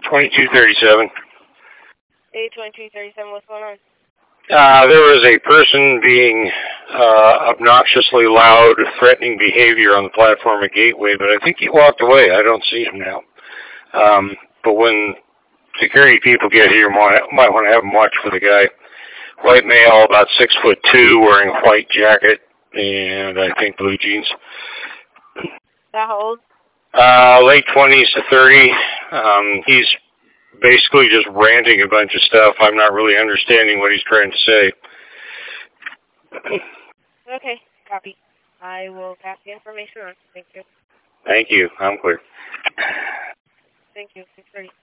2237. Hey, 2237, what's going on? There was a person being obnoxiously loud, threatening behavior on the platform at Gateway, but I think he walked away. I don't see him now. But when security people get here, might want to have them watch for the guy. White male, about 6'2", wearing a white jacket and I think blue jeans. How old? Late 20s to 30. He's basically just ranting a bunch of stuff. I'm not really understanding what he's trying to say. Okay, copy. I will pass the information on. Thank you. Thank you. I'm clear. Thank you. 6:30.